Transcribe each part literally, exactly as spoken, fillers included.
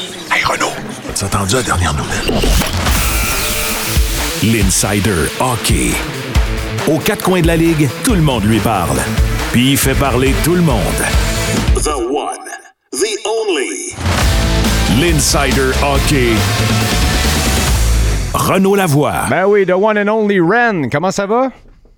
Hey Renaud, as-tu entendu la dernière nouvelle? L'Insider Hockey. Aux quatre coins de la ligue, tout le monde lui parle. Puis il fait parler tout le monde. The one, the only. L'Insider Hockey. Renaud Lavoie. Ben oui, the one and only Ren. Comment ça va?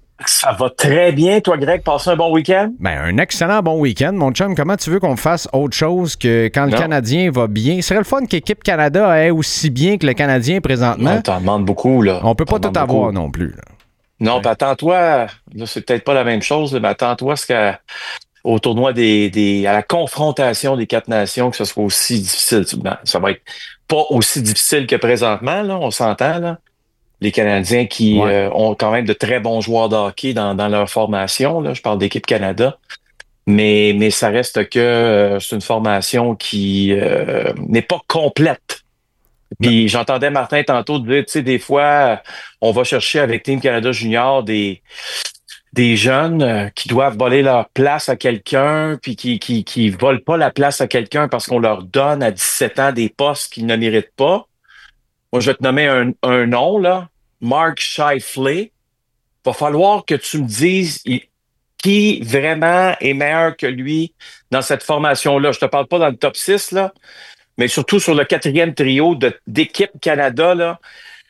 Ça va très bien. Toi, Greg, passe un bon week-end? Ben, un excellent bon week-end. Mon chum, comment tu veux qu'on fasse autre chose que quand non. le Canadien va bien? Ce serait le fun qu'Équipe Canada ait aussi bien que le Canadien présentement. On t'en demande beaucoup, là. On peut pas tout avoir non plus, là. Non, ouais. Attends-toi, là, c'est peut-être pas la même chose, mais attends-toi ce qu'à, au tournoi des, des, à la confrontation des quatre nations, que ce soit aussi difficile. Ben, ça va être pas aussi difficile que présentement, là, on s'entend, là. Les Canadiens qui ouais. euh, ont quand même de très bons joueurs de hockey dans, dans leur formation. Là. Je parle d'équipe Canada. Mais, mais ça reste que euh, c'est une formation qui euh, n'est pas complète. Puis non. J'entendais Martin tantôt dire, tu sais, des fois, on va chercher avec Team Canada Junior des, des jeunes euh, qui doivent voler leur place à quelqu'un, puis qui qui qui volent pas la place à quelqu'un parce qu'on leur donne à dix-sept ans des postes qu'ils ne méritent pas. Moi, je vais te nommer un, un nom, là. Mark Scheifele. Va falloir que tu me dises il, qui vraiment est meilleur que lui dans cette formation-là. Je te parle pas dans le top six, là, mais surtout sur le quatrième trio de, d'équipe Canada, là.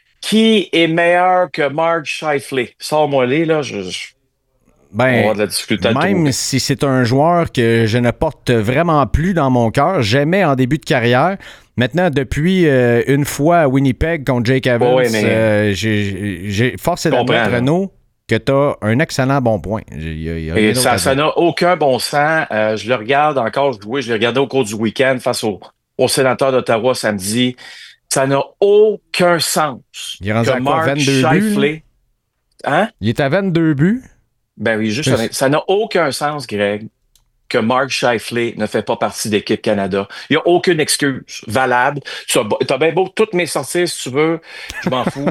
Qui est meilleur que Mark Scheifele? Sors-moi-les, là. Je, je... Ben, on va de la difficulté à même si c'est un joueur que je ne porte vraiment plus dans mon cœur, j'aimais en début de carrière. Maintenant, depuis euh, une fois à Winnipeg contre Jake Evans, oh oui, mais... euh, j'ai, j'ai forcé d'admettre, Renaud, que tu as un excellent bon point. Il y a, il y a Et ça, ça n'a aucun bon sens. Euh, je le regarde encore jouer. Je l'ai regardé au cours du week-end face au, au sénateur d'Ottawa samedi. Ça n'a aucun sens. Il est rendu à quoi, vingt-deux buts? Hein? Il est à vingt-deux buts? Ben oui, juste ça, ça n'a aucun sens, Greg, que Mark Scheifele ne fait pas partie d'équipe Canada. Il n'y a aucune excuse valable. Tu as bien beau toutes mes sorties, si tu veux, je m'en fous.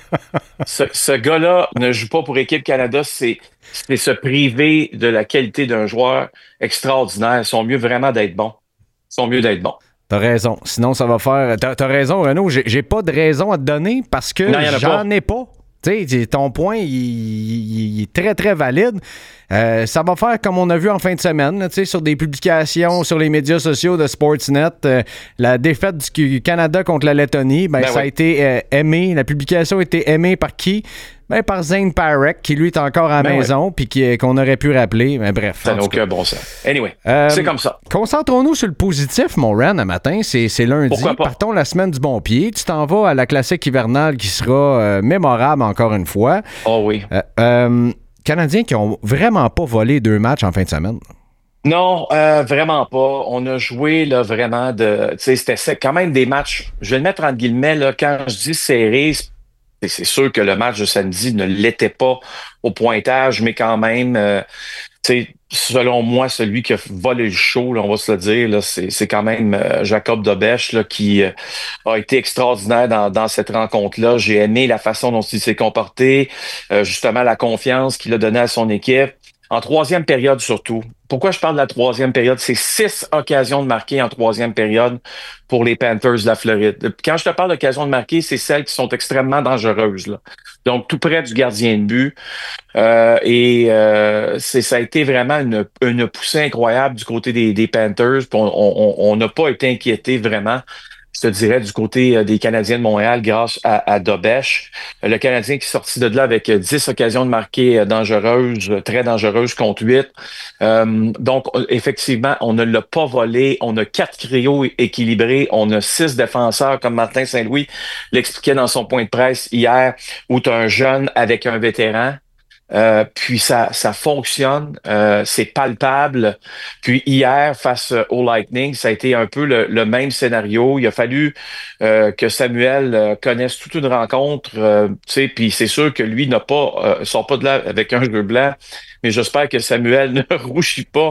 ce, ce gars-là ne joue pas pour équipe Canada, c'est, c'est se priver de la qualité d'un joueur extraordinaire. Ils sont mieux vraiment d'être bons. Ils sont mieux d'être bons. T'as raison. Sinon, ça va faire... T'as, t'as raison, Renaud. J'ai, j'ai pas de raison à te donner parce que non, j'en pas. ai pas. Tu sais, ton point, il, il, il est très, très valide. Euh, ça va faire comme on a vu en fin de semaine, tu sais, sur des publications sur les médias sociaux de Sportsnet, euh, la défaite du Canada contre la Lettonie, ben, ben ça oui. a été euh, aimé. La publication a été aimée par qui? Ben, par Zane Parek, qui lui est encore à la ben maison, puis oui. qu'on aurait pu rappeler. Mais bref. Ça n'a aucun bon sens. Anyway, euh, c'est comme ça. Concentrons-nous sur le positif, mon Ren, un matin. C'est, c'est lundi. Partons la semaine du bon pied. Tu t'en vas à la classique hivernale qui sera euh, mémorable encore une fois. Oh oui. Euh, euh, Canadiens qui ont vraiment pas volé deux matchs en fin de semaine. Non, euh, vraiment pas. On a joué là vraiment de. Tu sais, c'était quand même des matchs. Je vais le mettre entre guillemets là. Quand je dis serré, c'est sûr que le match de samedi ne l'était pas au pointage, mais quand même, euh, tu sais, selon moi, celui qui a volé le show, là, on va se le dire, là, c'est, c'est quand même euh, Jacob Dobèche là, qui euh, a été extraordinaire dans, dans cette rencontre-là. J'ai aimé la façon dont il s'est comporté, euh, justement la confiance qu'il a donnée à son équipe. En troisième période surtout. Pourquoi je parle de la troisième période? C'est six occasions de marquer en troisième période pour les Panthers de la Floride. Quand je te parle d'occasions de marquer, c'est celles qui sont extrêmement dangereuses, là. Donc, tout près du gardien de but. Euh, et euh, c'est, ça a été vraiment une, une poussée incroyable du côté des, des Panthers. Puis on n'a pas été inquiété vraiment. Je te dirais, du côté des Canadiens de Montréal grâce à, à Dobèche. Le Canadien qui est sorti de là avec dix occasions de marquer dangereuses, très dangereuses contre huit. Euh, donc, effectivement, on ne l'a pas volé. On a quatre trios équilibrés. On a six défenseurs, comme Martin Saint-Louis l'expliquait dans son point de presse hier, où tu as un jeune avec un vétéran. Euh, puis ça, ça fonctionne, euh, c'est palpable. Puis hier, face au Lightning, ça a été un peu le, le même scénario. Il a fallu euh, que Samuel euh, connaisse toute une rencontre, euh, tu sais. Puis c'est sûr que lui n'a pas, euh, sort pas de là avec un jeu blanc. Mais j'espère que Samuel ne rougit pas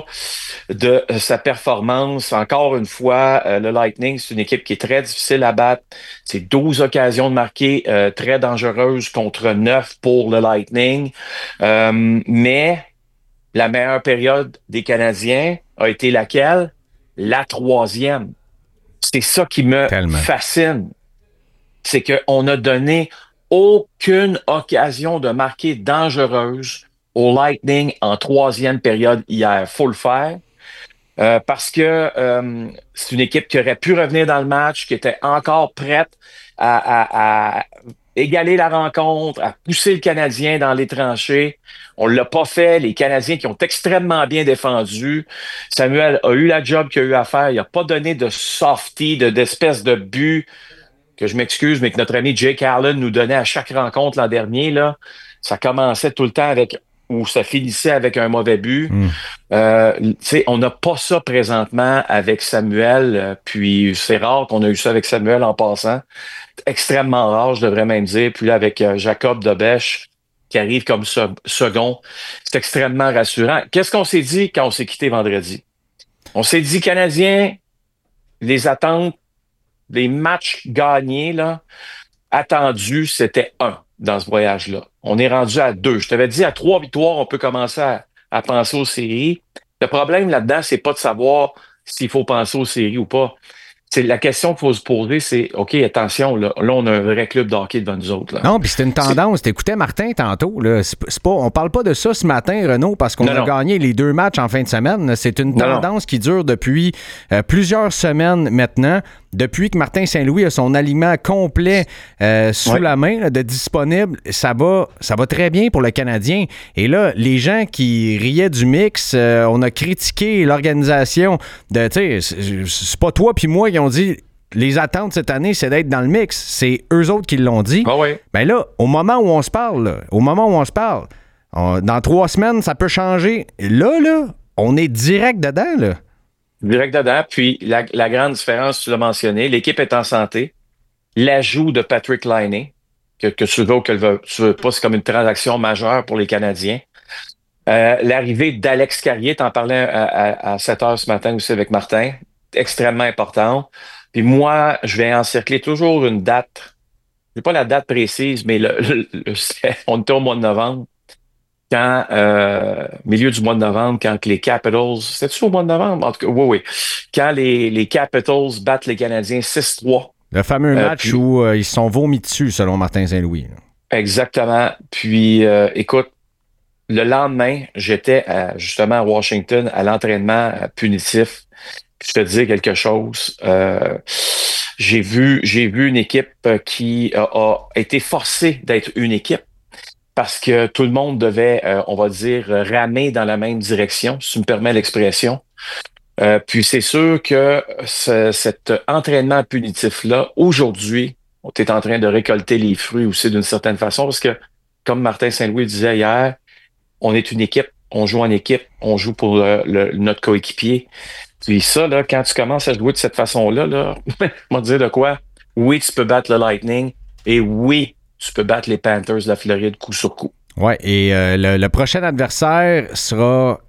de sa performance. Encore une fois, euh, le Lightning, c'est une équipe qui est très difficile à battre. C'est douze occasions de marquer euh, très dangereuses contre neuf pour le Lightning. Euh, mais la meilleure période des Canadiens a été laquelle? La troisième. C'est ça qui me Tellement. fascine. C'est qu'on a donné aucune occasion de marquer dangereuse au Lightning en troisième période hier. Faut le faire. Euh, parce que euh, c'est une équipe qui aurait pu revenir dans le match, qui était encore prête à, à, à égaler la rencontre, à pousser le Canadien dans les tranchées. On l'a pas fait. Les Canadiens qui ont extrêmement bien défendu. Samuel a eu la job qu'il a eu à faire. Il n'a pas donné de softie, de, d'espèce de but, que je m'excuse, mais que notre ami Jake Allen nous donnait à chaque rencontre l'an dernier. Là, ça commençait tout le temps avec, ou ça finissait avec un mauvais but. Mm. Euh, tu sais, on n'a pas ça présentement avec Samuel, euh, puis c'est rare qu'on a eu ça avec Samuel en passant. Extrêmement rare, je devrais même dire. Puis là, avec euh, Jacob Debesch, qui arrive comme se- second, c'est extrêmement rassurant. Qu'est-ce qu'on s'est dit quand on s'est quitté vendredi? On s'est dit, Canadiens, les attentes, les matchs gagnés, là, attendus, c'était un dans ce voyage-là. On est rendu à deux. Je t'avais dit, à trois victoires, on peut commencer à, à penser aux séries. Le problème là-dedans, c'est pas de savoir s'il faut penser aux séries ou pas. C'est la question qu'il faut se poser, c'est OK, attention, là, là on a un vrai club de hockey devant nous autres. Là. Non, puis c'est une tendance. T'écoutais Martin tantôt. Là. C'est, c'est pas, on parle pas de ça ce matin, Renaud, parce qu'on non, a non. gagné les deux matchs en fin de semaine. C'est une tendance non, non. qui dure depuis euh, plusieurs semaines maintenant. Depuis que Martin Saint-Louis a son aliment complet euh, sous ouais. la main, là, de disponible, ça va, ça va très bien pour le Canadien. Et là, les gens qui riaient du mix, euh, on a critiqué l'organisation de, tu sais, c'est, c'est pas toi puis moi qui ont dit les attentes cette année, c'est d'être dans le mix. C'est eux autres qui l'ont dit. Ah ouais. Ben là, au moment où on se parle, là, au moment où on se parle, on, dans trois semaines, ça peut changer. Là, là, on est direct dedans, là. Direct dedans. Puis la, la grande différence, tu l'as mentionné, l'équipe est en santé. L'ajout de Patrick Laine, que, que tu veux ou que tu veux pas, c'est comme une transaction majeure pour les Canadiens. Euh, l'arrivée d'Alex Carrier, t'en parlais à, à, à sept heures ce matin aussi avec Martin, extrêmement important. Puis moi, je vais encercler toujours une date. Je sais pas la date précise, mais le, le, le on était au mois de novembre. Quand, euh, milieu du mois de novembre, quand les Capitals, c'était-tu au mois de novembre? En tout cas, oui, oui. Quand les, les Capitals battent les Canadiens six trois. Le fameux euh, match puis, où euh, ils se sont vomis dessus, selon Martin Saint-Louis. Là. Exactement. Puis, euh, écoute, le lendemain, j'étais à, justement à Washington à l'entraînement punitif. Puis, je te dis quelque chose. Euh, j'ai vu, j'ai vu une équipe qui a, a été forcée d'être une équipe. Parce que tout le monde devait, euh, on va dire, ramer dans la même direction, si tu me permets l'expression. Euh, puis c'est sûr que ce, cet entraînement punitif-là, aujourd'hui, on est en train de récolter les fruits aussi d'une certaine façon, parce que, comme Martin Saint-Louis disait hier, on est une équipe, on joue en équipe, on joue pour le, le, notre coéquipier. Puis ça, là, quand tu commences à jouer de cette façon-là, là, on va te dire de quoi? Oui, tu peux battre le Lightning, et oui, tu peux battre les Panthers de la Floride coup sur coup. Oui, et euh, le, le prochain adversaire sera,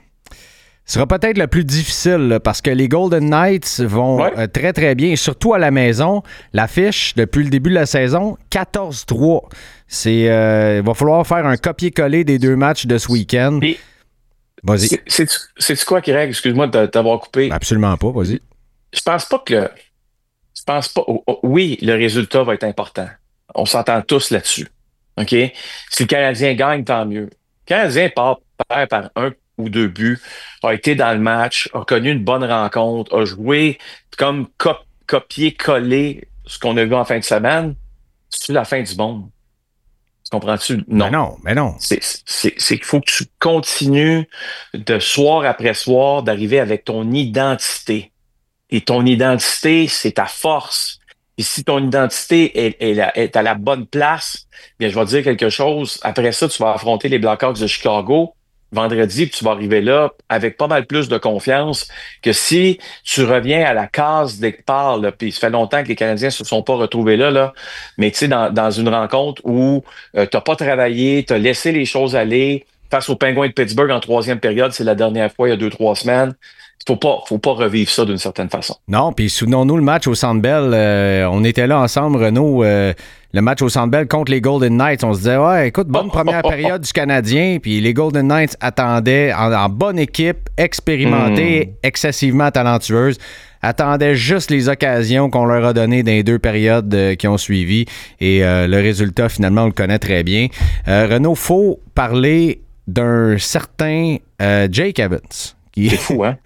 sera peut-être le plus difficile là, parce que les Golden Knights vont ouais. euh, très, très bien. Et surtout à la maison, l'affiche depuis le début de la saison, quatorze trois. C'est, euh, il va falloir faire un copier-coller des deux matchs de ce week-end. Et vas-y. C'est, c'est, c'est quoi, Greg? Excuse-moi de t'avoir coupé. Absolument pas, vas-y. Je pense pas que le... Je pense pas... Oui, le résultat va être important. On s'entend tous là-dessus. OK? Si le Canadien gagne, tant mieux. Le Canadien part, perd par un ou deux buts, a été dans le match, a connu une bonne rencontre, a joué comme cop- copier-coller ce qu'on a vu en fin de semaine. C'est la fin du monde. Comprends-tu? Non. Mais non, mais non. C'est, c'est, c'est qu'il faut que tu continues de soir après soir d'arriver avec ton identité. Et ton identité, c'est ta force. Et si ton identité est, est, est à la bonne place, bien, je vais te dire quelque chose. Après ça, tu vas affronter les Blackhawks de Chicago vendredi, puis tu vas arriver là avec pas mal plus de confiance que si tu reviens à la case départ, là, puis ça fait longtemps que les Canadiens se sont pas retrouvés là, là, mais tu sais, dans, dans une rencontre où euh, t'as pas travaillé, t'as laissé les choses aller face aux Penguins de Pittsburgh en troisième période, c'est la dernière fois il y a deux, trois semaines. Faut pas, faut pas revivre ça d'une certaine façon. Non, puis souvenons-nous le match au Centre Bell, euh, on était là ensemble, Renaud, euh, le match au Centre Bell contre les Golden Knights, on se disait, ouais, écoute, bonne première période du Canadien, puis les Golden Knights attendaient, en, en bonne équipe, expérimentée, mm. excessivement talentueuse, attendaient juste les occasions qu'on leur a données dans les deux périodes euh, qui ont suivi, et euh, le résultat, finalement, on le connaît très bien. Euh, Renaud, faut parler d'un certain euh, Jake Evans. Qui... C'est fou, hein?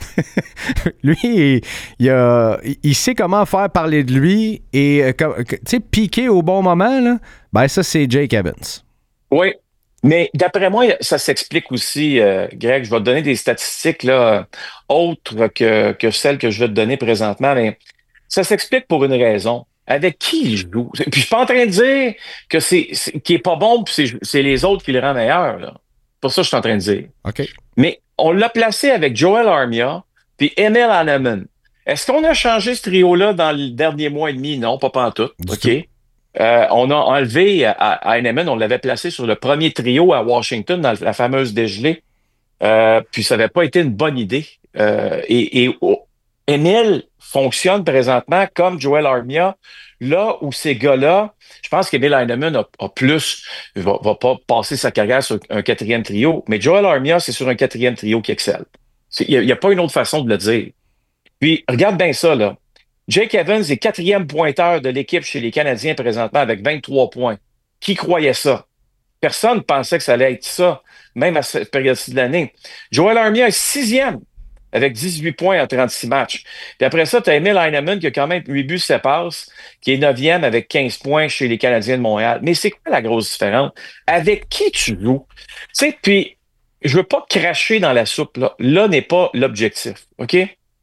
Lui, il, il, a, il sait comment faire parler de lui et, tu sais, piquer au bon moment, là, ben ça, c'est Jake Evans. Oui, mais d'après moi, ça s'explique aussi, euh, Greg, je vais te donner des statistiques là, autres que, que celles que je vais te donner présentement, mais ça s'explique pour une raison. Avec qui il joue? Puis je suis pas en train de dire que c'est, c'est qu'il est pas bon, puis c'est, c'est les autres qui le rendent meilleur, là. C'est pas ça que je suis en train de dire. OK. Mais on l'a placé avec Joel Armia puis Emil Heineman. Est-ce qu'on a changé ce trio-là dans le dernier mois et demi? Non, pas pantoute. OK. Euh, on a enlevé à, à Heineman, on l'avait placé sur le premier trio à Washington dans la fameuse dégelée. Euh, puis ça n'avait pas été une bonne idée. Euh, et et oh, Emil fonctionne présentement comme Joel Armia, là où ces gars-là, je pense qu'Emil Heineman a, a plus, va, va pas passer sa carrière sur un quatrième trio, mais Joel Armia, c'est sur un quatrième trio qui excelle. Il n'y a, a pas une autre façon de le dire. Puis, regarde bien ça, là. Jake Evans est quatrième pointeur de l'équipe chez les Canadiens présentement avec vingt-trois points. Qui croyait ça? Personne ne pensait que ça allait être ça, même à cette période-ci de l'année. Joel Armia est sixième avec dix-huit points en trente-six matchs. Puis après ça, tu as Emil Heineman qui a quand même huit buts, sept passes, qui est neuvième avec quinze points chez les Canadiens de Montréal. Mais c'est quoi la grosse différence? Avec qui tu joues? Tu sais, puis je veux pas cracher dans la soupe, là. Là n'est pas l'objectif, OK?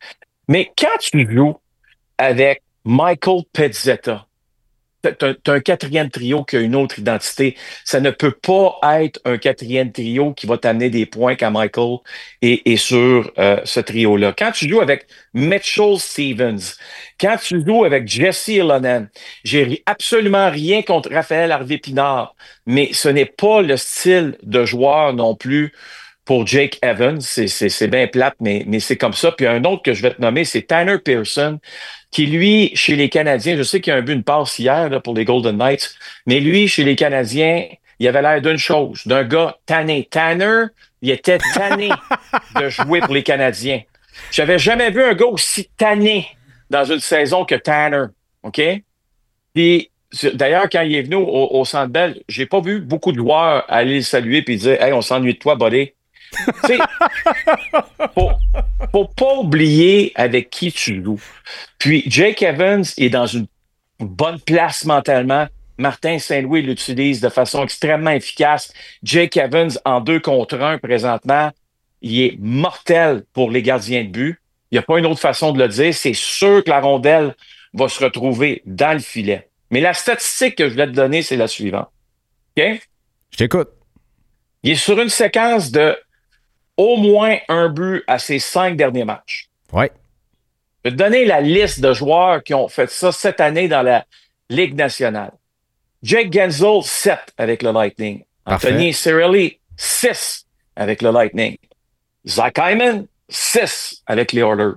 Mais quand tu joues avec Michael Pezzetta, t'as, t'as un quatrième trio qui a une autre identité. Ça ne peut pas être un quatrième trio qui va t'amener des points quand Michael est, est sur euh, ce trio-là. Quand tu joues avec Mitchell Stevens, quand tu joues avec Jesse Ylönen, j'ai absolument rien contre Raphaël Harvey-Pinard, mais ce n'est pas le style de joueur non plus pour Jake Evans. C'est, c'est, c'est bien plate, mais, mais c'est comme ça. Puis un autre que je vais te nommer, c'est Tanner Pearson, qui, lui, chez les Canadiens, je sais qu'il a un but, une passe hier là, pour les Golden Knights, mais lui, chez les Canadiens, il avait l'air d'une chose, d'un gars tanné. Tanner, il était tanné de jouer pour les Canadiens. J'avais jamais vu un gars aussi tanné dans une saison que Tanner, OK? Puis, d'ailleurs, quand il est venu au, au Centre Bell, j'ai pas vu beaucoup de joueurs aller le saluer puis dire « Hey, on s'ennuie de toi, buddy. » Tu sais, faut, faut pas oublier avec qui tu joues. Puis Jake Evans est dans une bonne place mentalement. Martin Saint-Louis l'utilise de façon extrêmement efficace. Jake Evans en deux contre un présentement, il est mortel pour les gardiens de but. Il n'y a pas une autre façon de le dire. C'est sûr que la rondelle va se retrouver dans le filet. Mais la statistique que je voulais te donner, c'est la suivante. OK? Je t'écoute. Il est sur une séquence de au moins un but à ses cinq derniers matchs. Oui. Je vais te donner la liste de joueurs qui ont fait ça cette année dans la Ligue nationale. Jake Gensel, sept avec le Lightning. Parfait. Anthony Cirelli, six avec le Lightning. Zach Hyman, six avec les Oilers.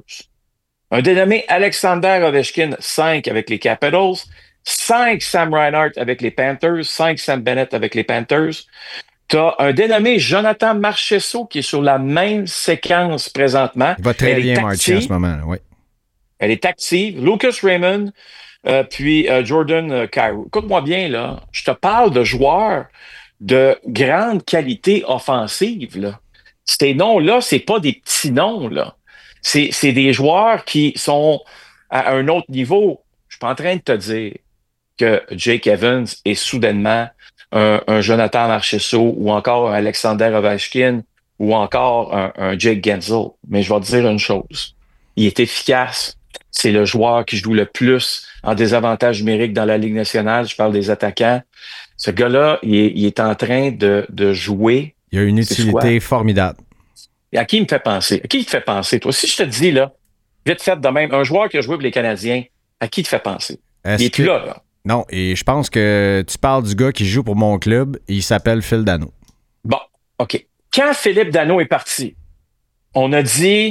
Un dénommé Alexander Ovechkin, cinq avec les Capitals. cinq Sam Reinhart avec les Panthers. cinq Sam Bennett avec les Panthers. Tu as un dénommé Jonathan Marchessault qui est sur la même séquence présentement. Il va très Elle bien marcher en ce moment, oui. Elle est active. Lucas Raymond, euh, puis euh, Jordan euh, Kyrou. Écoute-moi bien, là. Je te parle de joueurs de grande qualité offensive, là. Ces noms-là, c'est pas des petits noms, là. C'est, c'est des joueurs qui sont à un autre niveau. Je suis pas en train de te dire que Jake Evans est soudainement un, un Jonathan Marchessault ou encore un Alexander Ovechkin ou encore un, un Jake Gensel. Mais je vais te dire une chose. Il est efficace. C'est le joueur qui joue le plus en désavantage numérique dans la Ligue nationale. Je parle des attaquants. Ce gars-là, il est, il est en train de, de jouer. Il a une utilité formidable. Et à qui il me fait penser? À qui il te fait penser, toi? Si je te dis, là, vite fait de même, un joueur qui a joué pour les Canadiens, à qui il te fait penser? Est-ce il est que... plus là, là. Non, et je pense que tu parles du gars qui joue pour mon club. Il s'appelle Phil Danault. Bon, OK. Quand Philippe Danault est parti, on a dit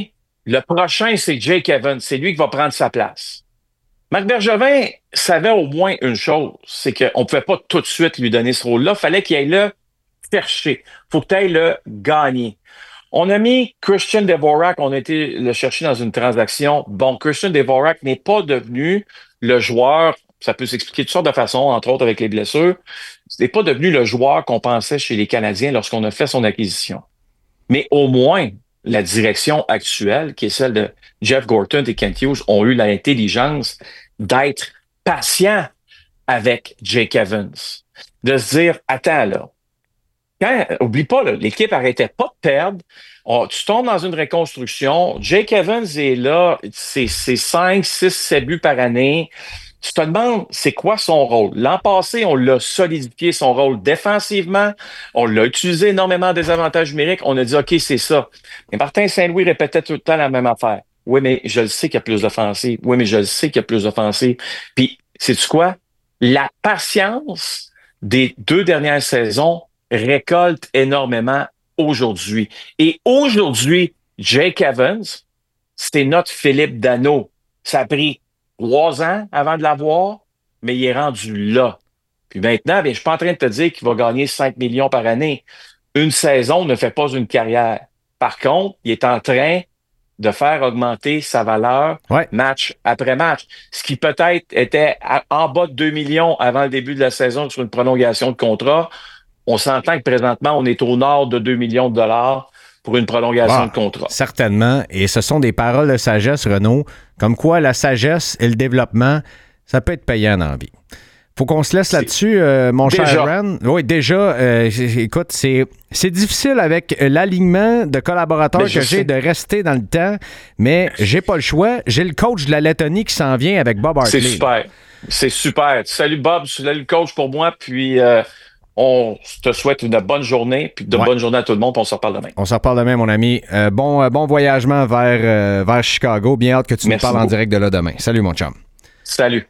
Le prochain, c'est Jake Evans. C'est lui qui va prendre sa place. Marc Bergevin savait au moins une chose, c'est qu'on ne pouvait pas tout de suite lui donner ce rôle-là. Il fallait qu'il aille le chercher. Il faut que tu ailles le gagner. On a mis Christian Dvorak, on a été le chercher dans une transaction. Bon, Christian Dvorak n'est pas devenu le joueur, ça peut s'expliquer de toutes sortes de façons, entre autres avec les blessures. Ce n'est pas devenu le joueur qu'on pensait chez les Canadiens lorsqu'on a fait son acquisition. Mais au moins, la direction actuelle, qui est celle de Jeff Gorton et Kent Hughes, ont eu l'intelligence d'être patients avec Jake Evans. De se dire, attends là, quand, oublie pas, là, l'équipe n'arrêtait pas de perdre. On, tu tombes dans une reconstruction. Jake Evans est là, c'est cinq, six, sept buts par année. Tu te demandes, c'est quoi son rôle? L'an passé, on l'a solidifié son rôle défensivement. On l'a utilisé énormément des avantages numériques. On a dit, OK, c'est ça. Mais Martin Saint-Louis répétait tout le temps la même affaire. Oui, mais je le sais qu'il y a plus d'offensives. Oui, mais je le sais qu'il y a plus d'offensives. Puis, sais-tu quoi? La patience des deux dernières saisons récolte énormément aujourd'hui. Et aujourd'hui, Jake Evans, c'était notre Philippe Danault. Ça a pris trois ans avant de l'avoir, mais il est rendu là. Puis maintenant, bien, je suis pas en train de te dire qu'il va gagner cinq millions par année. Une saison ne fait pas une carrière. Par contre, il est en train de faire augmenter sa valeur ouais. match après match. Ce qui peut-être était à, en bas de deux millions avant le début de la saison sur une prolongation de contrat. On s'entend que présentement, on est au nord de deux millions de dollars pour une prolongation ah, de contrat. Certainement. Et ce sont des paroles de sagesse, Renaud. Comme quoi, la sagesse et le développement, ça peut être payant dans la vie. Faut qu'on se laisse là-dessus, euh, mon déjà. cher Ren. Oui, déjà, euh, écoute, c'est, c'est difficile avec l'alignement de collaborateurs mais que j'ai sais. de rester dans le temps, mais j'ai pas le choix. J'ai le coach de la Lettonie qui s'en vient avec Bob Hartley. C'est super. C'est super. Salut Bob, salut le coach pour moi, puis... Euh, on te souhaite une bonne journée, puis de ouais. bonne journée à tout le monde, puis on se reparle demain. On se reparle demain, mon ami. Euh, bon, euh, bon voyagement vers, euh, vers Chicago. Bien hâte que tu Merci nous parles beaucoup. En direct de là demain. Salut, mon chum. Salut.